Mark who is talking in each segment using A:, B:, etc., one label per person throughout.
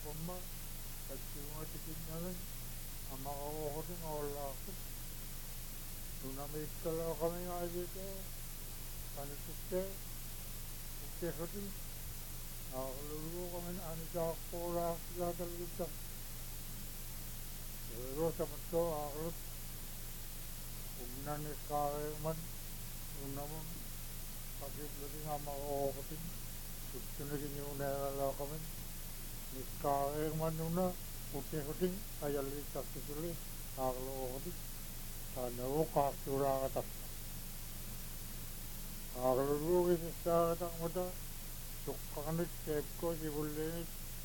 A: Kumma, Kachiwatikin namin, ang makakukutin olakit. Tunamikkala kami nga dito, kanitutte, ukkekutin, nakaluluko kami anisakkoolak sila talita. Rosa matto akalut, umnanikkareman, unamun, kasitlutin nga makakukutin, tuttunakin yung nalala kami. Nikkareman una, ukkekutin, ayalita sisuli, akalukutin. Ano kaktura kata, kalau kita kata mata, sukanit keko sibulenit,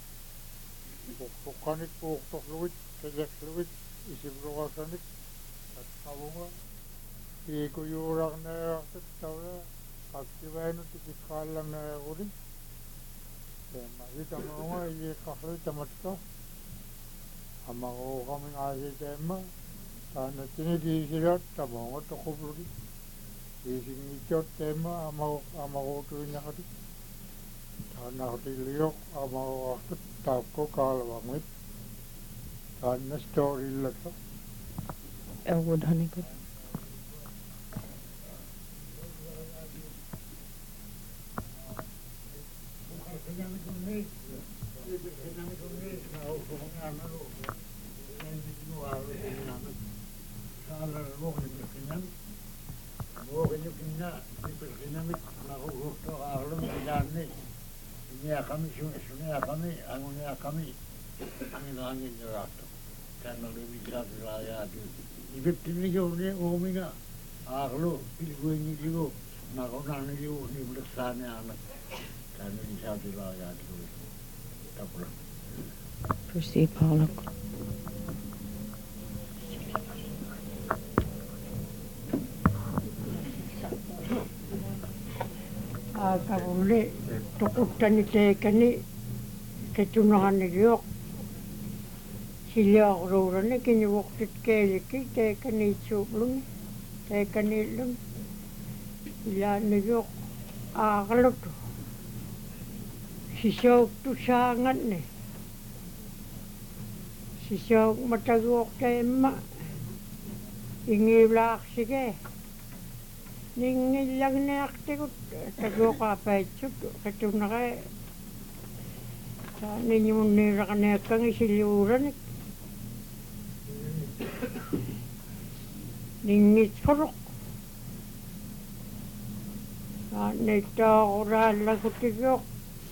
A: sukanit puktok luit, kejek luit, isi brokasanit, kabunga, iku yurak na rakit tawa, kaktibainu tikikalang na kurin, tema kita mga iya kakli tamatka, amako kami ngasih tema. Karena ini disirat, tabang atau kubur, isi ngicot tema, amau tu ini hati, karena hati liok, amau waktu tako kalau banget, karena story lagi.
B: Udah nih kan.
A: Kalau rohnya berkenan, rohnya kena berkenan itu tu alam berjani. Ini kami angin jatuh. Karena lebih jelas raya tu. Ibu ini jo ni omina, alam pilih ini jo, nak orang jo ni bersama anak. Karena ini satu raya tu. Tak perlu.
B: Persi Paula.
C: Kavuli tukuttani teekani ketunahani liok siliaqruurani kiñuvuqtit keelikki teekani itsuupluni teekani illuni ilaannigiuq aaqalutu sisooktu saanganni sisook mataguuq taimma ingiulaaqsigee Ningilagneaqtigut taguqaapaitsut katunaqe niñumunniiraqaniakkang isiliuranik ningitsuruq nittaaquрааллагутигиоq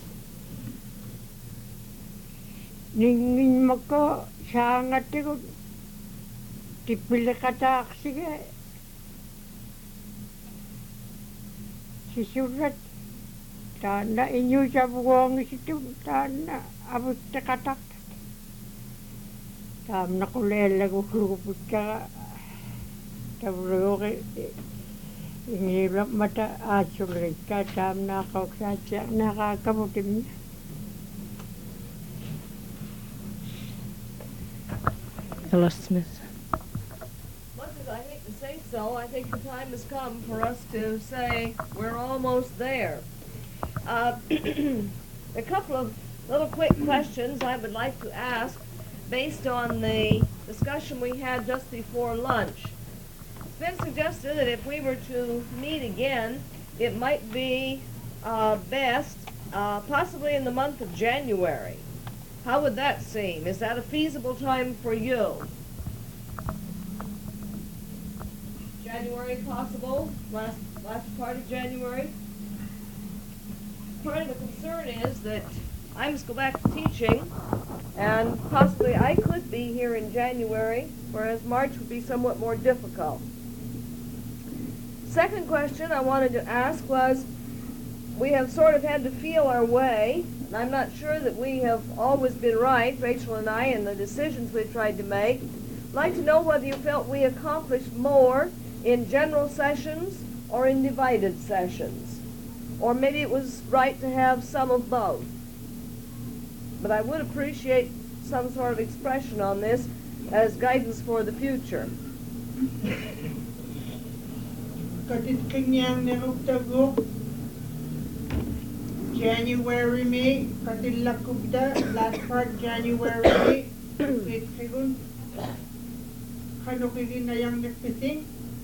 C: ninginmakka saangattigut tippiliqataaqsige Sisurat taanna iñuusavugoongisitu taanna avutteqataq taamnaquleellagulluguputtaqa tavruuqi ingiilammata aatsulrikka taamnaaqauqsaatiarnaaqaakavutimmi
B: Ella Smith.
D: So I think the time has come for us to say we're almost there. A couple of little quick questions I would like to ask based on the discussion we had just before lunch. It's been suggested that if we were to meet again, it might be best possibly in the month of January. How would that seem? Is that a feasible time for you? January possible? Last part of January? Part of the concern is that I must go back to teaching, and possibly I could be here in January, whereas March would be somewhat more difficult. Second question I wanted to ask was, we have sort of had to feel our way, and I'm not sure that we have always been right, Rachel and I, in the decisions we've tried to make. I'd like to know whether you felt we accomplished more in general sessions or in divided sessions. Or maybe it was right to have some of both. But I would appreciate some sort of expression on this as guidance for the future.
C: January me katilla kubda last part January me it kigun kanukigin na yang nagpising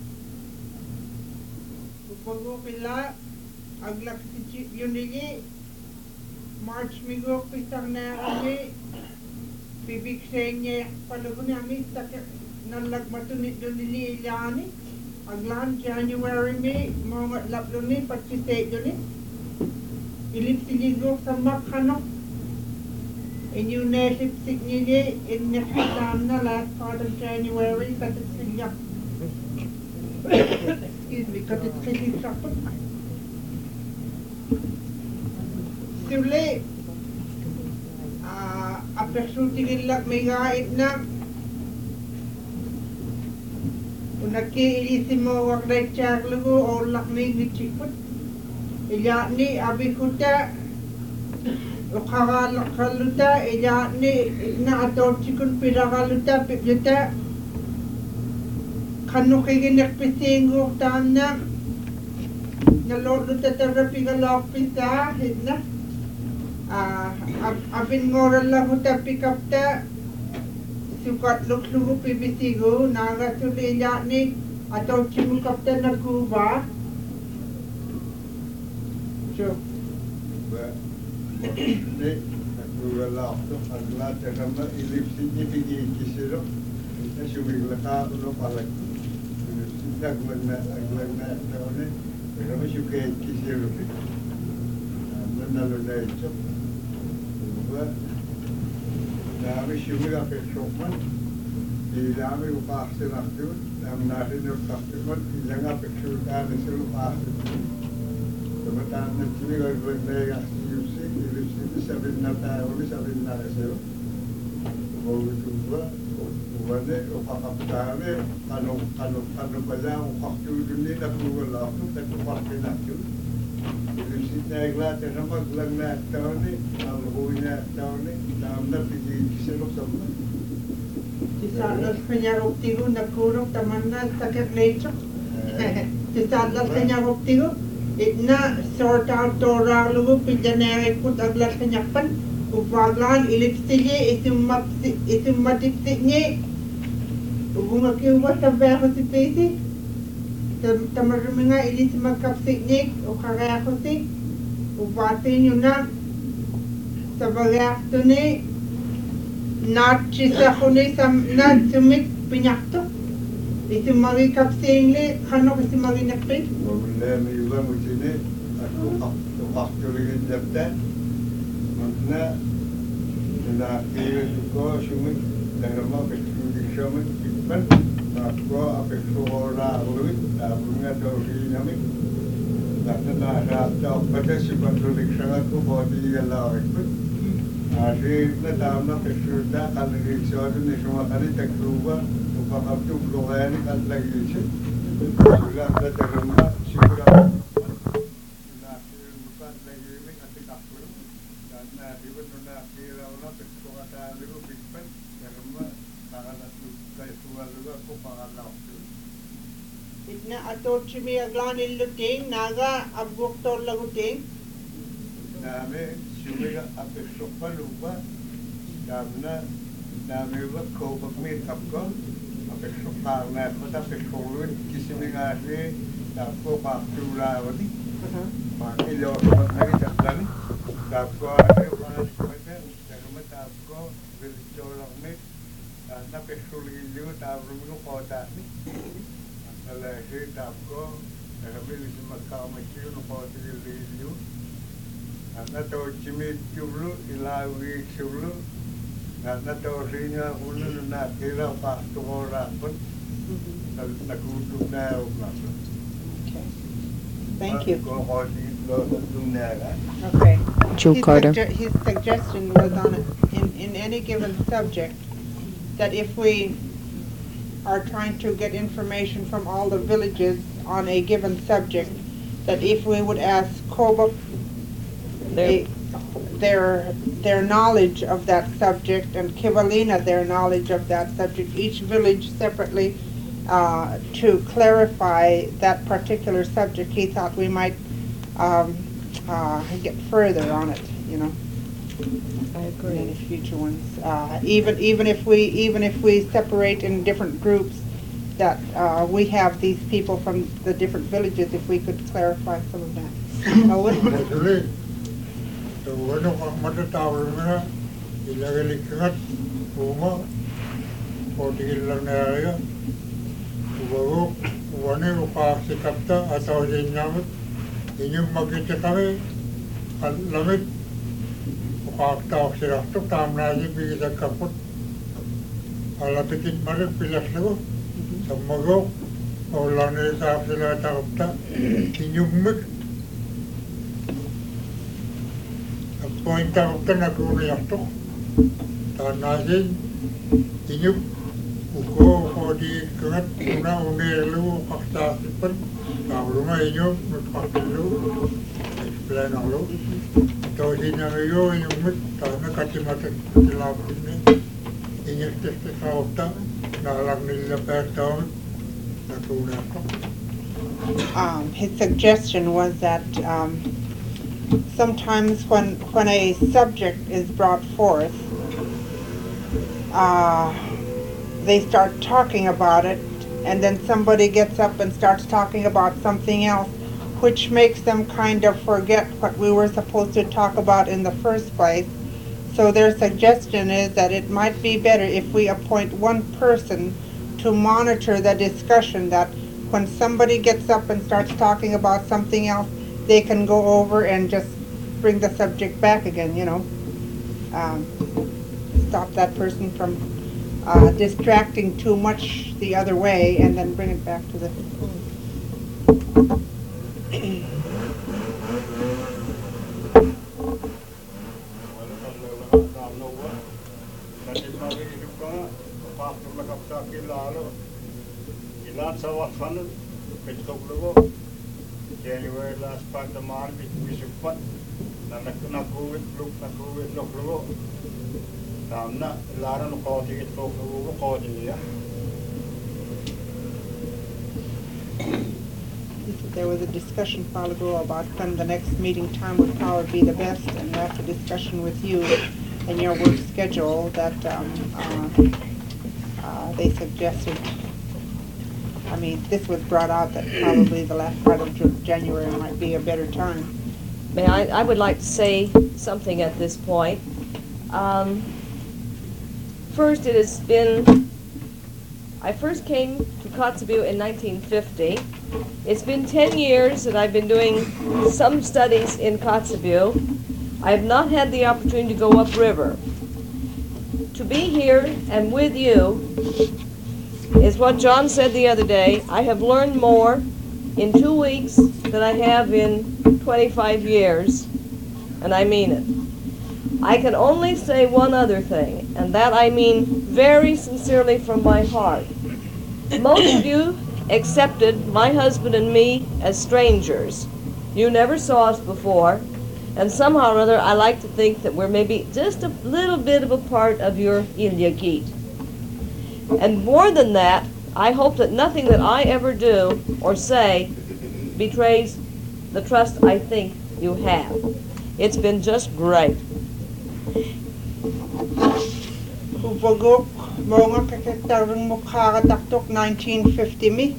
C: upago pila aglak si yunigi March migo pisang na kami bibig senye palugun ami sakit nalagmatunit dunili ilyani aglan January me mga lapluni patisay yuni ilip siligo sa makano inyo nesipsik niya in next na last part of January katitsilyak excuse me katitsilyak Sule, apersutigin lang may gait na. Unaki ilisimo wakday chaklugo o lakmig ni chikut. Ila ni abikuta, ukakaluta, ila ni na ato chikun pirakaluta, piputa. Kanukigin nakpisingo tam na. Naloluta tarapi ka lakpisa, hidna. Abin ngoral lang huta pick up ta sukat luklugu pibisigo naga tulila ni atau cimukap ta nakuba so ni nakuba lah tu agla terama ilip sini pergi kisiro kita subik laka ulo palak kita agla tahu ni terama suka kisiro mana lo itu Dami shumira pechokman, dami upahse naktu, dam nari nukaktuman, ilanga pechokman nesiru upahse. Kemudian nanti kalau berlagak siusi, ilusi sabin nata, oli sabin nara seru. Mau coba, ubahnya upahaptane, kanu baca upahtu dunia nak buat laku, tak upahke naktu. Ilusi naiklah, terima gelang nak tahun ni, alhunya tahun ni. Namna pergi kisirok sama. Disalat kanyarok tigo nakurok tamanna sakit lecok. Disalat kanyarok tigo itna sort out torang lugu pinjanere put aglat kanyakpan upaglan ilipstige itumatipsiknya ubunga kiwa sampai aku sipesi tamarminga ilis makapsiknya ukagaya aku si upatin yuna Sebagai tu ni nak cisa kuni nak cumik penyaktu itu mari kapsing le kano kasi mari nakpit.
A: Boleh miwa mungkin aku waktu lagi jabatan mana nak kira juga cumik dengan apa perlu cumik kan aku apa perlu orang ulit punya tahu ini nak ada pada sifat ulik sangat ku body galau itu. Hari na tama pesuda kalau rikshaw ni semua kali tak keluar, upah abdu keluar ni kan lagi sih. Sudah ada terima sigura. Nak bukan lagi ni nanti kapur. Dan di mana kira orang pesuda ada lalu bikin terima kalau tu kaya tua lalu aku pangalau.
C: Itna ato cimi aglan iluting naga abgoktor laguting.
A: Name Sumiga apesokpa lupa karena namiwa kau bakmi tapko apesokpa na kota pesolun kisimingasi tapko paktura wadi makilo lagi jalan tapko ada orang sebenarnya jangan tapko berjolak ni karena pesolun itu tapko kota ni kalau si tapko kami di Makkah masih kota itu Karena tahu cimit jumlu ilawi jumlu, karena tahu rinya ulu nak kira pak orang pun nak untuk naik macam.
C: Thank you.
B: Okay. Joe Carter.
C: His suggestion was on in any given subject that if we are trying to get information from all the villages on a given subject, that if we would ask Kobuk their knowledge of that subject and Kivalina their knowledge of that subject, each village separately, to clarify that particular subject. He thought we might
E: get further on it, you know.
D: I
E: In
D: agree.
E: any future ones, even if we separate in different groups, that we have these people from the different villages, if we could clarify some of that.
A: Actually, so when you come to town, ilagay likat, uma, portigil lang na area, uwag, uwani, ukasi kapta, ataw din namin, inyong magkita kami, lamit, ukakta ako sila, ito, tamnaji, bigitag kapot, alapitin marin, pilas lago, samago, ulang nila sila takapta, inyong mig, point out the Nagoyato, Tanazi, Inup, Uko, for the Kurat, Una, Unelu, Pakstasipan, Nauruma, Inup, Mutpakilu, explain all. Todinayo, Inumit, Tana Katimata, Lapin, Inup, Sauta, Nalamilla Perton, Nagoyato.
E: His suggestion was that sometimes when a subject is brought forth, they start talking about it, and then somebody gets up and starts talking about something else, which makes them kind of forget what we were supposed to talk about in the first place. So their suggestion is that it might be better if we appoint one person to monitor the discussion, that when somebody gets up and starts talking about something else, they can go over and just bring the subject back again, you know. Stop that person from distracting too much the other way, and then bring it back to the...
C: January last part of March, we should put Nakuit, look Nakuit, look low. Tamna, Laran caught it, talk accordingly.
E: There was a discussion a while ago about when the next meeting time would probably be the best, and after discussion with you and your work schedule, that they suggested, I mean, this was brought out that probably the last part of January might be a better time.
D: I would like to say something at this point. First, it has been, I first came to Kotzebue in 1950. It's been 10 years that I've been doing some studies in Kotzebue. I have not had the opportunity to go upriver. To be here and with you is what John said the other day. I have learned more in 2 weeks than I have in 25 years, and I mean it. I can only say one other thing, and that I mean very sincerely from my heart. Most of you accepted my husband and me as strangers. You never saw us before, and somehow or other I like to think that we're maybe just a little bit of a part of your Ilyagit. And more than that, I hope that nothing that I ever do or say betrays the trust I think you have. It's been just great.
E: Ubagok, mga kakitarang mukha kataktok 1950 mi.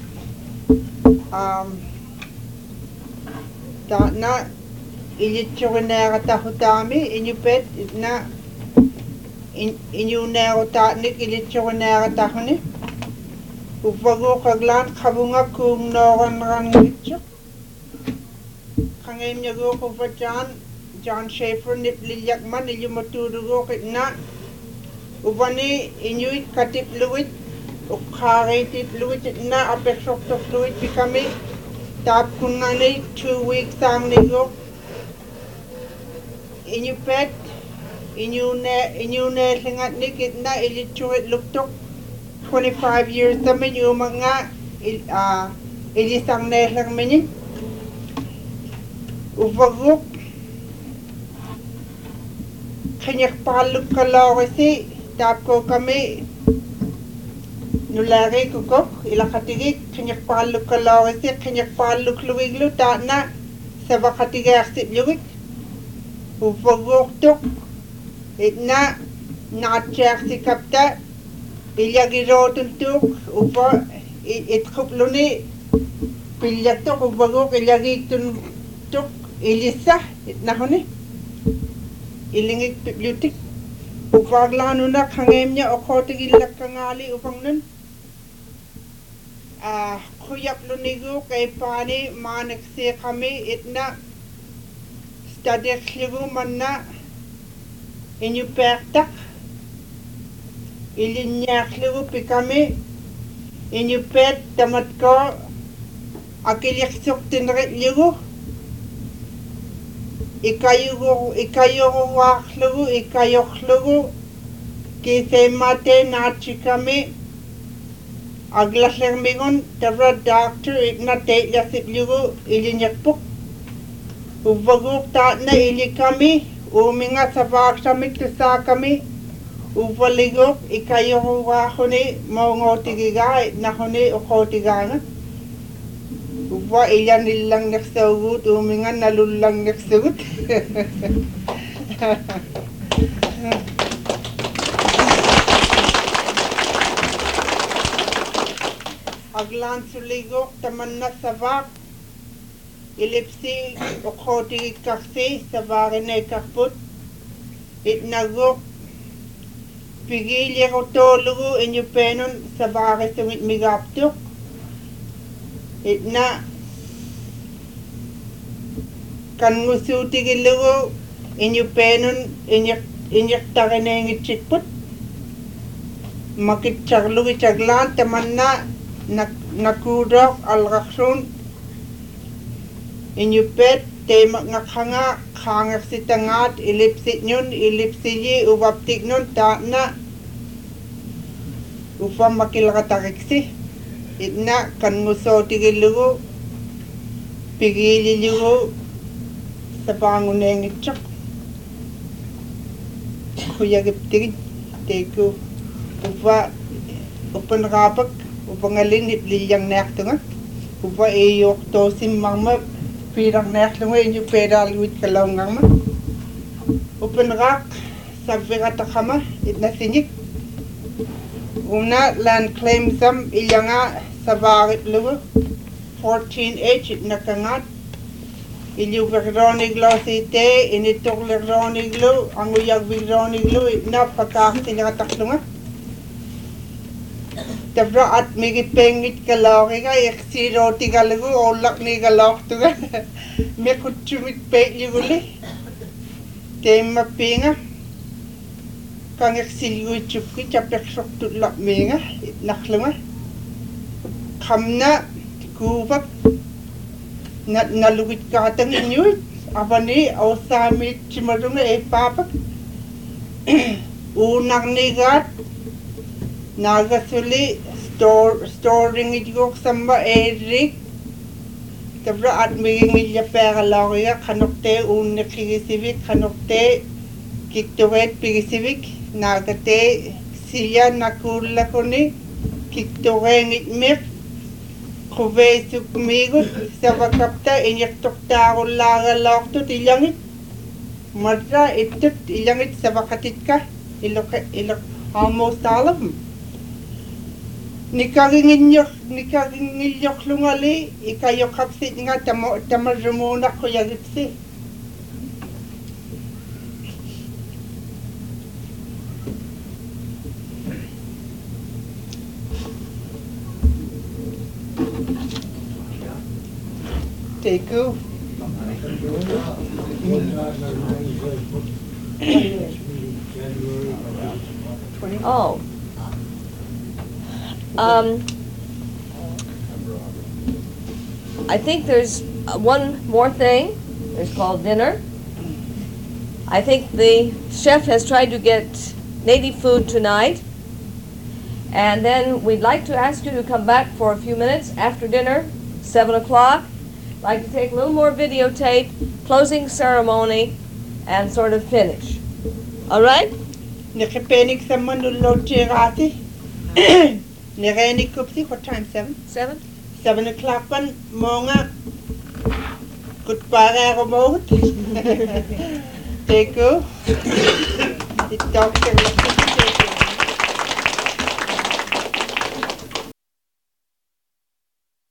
E: Na ilitsurinera tahutami, inyupet, na inyunero tatnik ilitsurinera tahuni. Ubagok aglan kabunga kung noran rangitsu. Kangayim niya go ko John Schaefer nip lilyakman ilyumaturugo kitna. Ubani inyuit katip luwit, ukharitip luwit na apexok tok luwit pikami. Tap kunani 2 weeks ang nigo. Inyupet, inyune singat nikit na ilitsuit luktok. 25 years namin yung mga ilisang nesang minin. Uvagok kanyak paluk kalau kasi tap ko kami nulari kukok ilakatigik kanyak paluk kalau kasi kanyak paluk luwiglu ta na savakatigaarsit lugit uvagurtuk itna naatjaarsikapta illagirotuntuk upa itkupluni pillattuk uvaguk illagituntuk ilissa itnahuni ilingik piplutik upaglanuna kangemnya okotigillakkangali upangnun kuyaplunigu kay pani maneksi kami itna stadekligu manna inyupertak ilinyakligu pikami inyupet tamatko akiliksuk tinritligu ikayoklugu kisemate nachikami aglaslermingon tara doctor itna telasiplugu ilinyakpuk uvaguk taatna ilikami uminga savaksamit tusakami uvaliguk ikayokluwahuni maungotigiga itnahuni ukotiganga uva ilan nilang naksagut umingan nalulang naksagut aglan suligok tamanna savak ilipsi ukhoti kaksi savagine kakput itnagok pigilya kotolugu inyupenon savage sumit migaptuk itna kan ngusutigillugu inyupenun inyaktarinengitsikput makitchaglugi chaglan tamanna nakudok alraksun inyupet temak ngakhanga khangaksitangat ilipsitnyun ilipsiyi ubaptiknun taatna ufam makilakatariksi itna kan ngusotigillugu pigilillugu sa pangunengitsak kuyagiptigid teku upan rapak upangalin ipliyang nektunga upa iyok tosim mangma pirang nektunga inyo pedalwit kalaungangma upan rak sabviratakama itna sinyik una land claim sam ilyanga sabarit lugu 14H nakangat ilyu verroniglo site initok lerroniglo anguyag verroniglo na pakaktilakataktunga tabra at migipengit kalawinga yaksiro tigalagu olak ni galawtuga mekutsumit peyuguli tema pinga kang yaksilgu chupki chapyak soktulak minga naklunga kamna kubak nalugit katang inyuit abani awsamit chimarunga papak unang nigat nagasuli storing itigok samba erik tabra at migingilya pera lawya kanokte unikigisivik kanokte kikturet pigisivik nagate siya nakula koni kiktureng itmik kuvesuk migut savakapta inyaktoktaro laga lokto ilangit madra itut ilangit savakatitka ilok almost all of them nikaginginyok lungali ikayokapsit nga tamarumuna kuyagitsi Teku
D: Oh. I think there's one more thing. It's called dinner. I think the chef has tried to get native food tonight. And then we'd like to ask you to come back for a few minutes after dinner, 7 o'clock. Like to take a little more videotape, closing ceremony, and sort of finish. All right?
E: Nikipenik sa manulog chirati. Nirenik kupsi, what time, 7?
D: 7?
E: 7 o'clock pan, mga Goodbye, remote. Take you. It's Dr.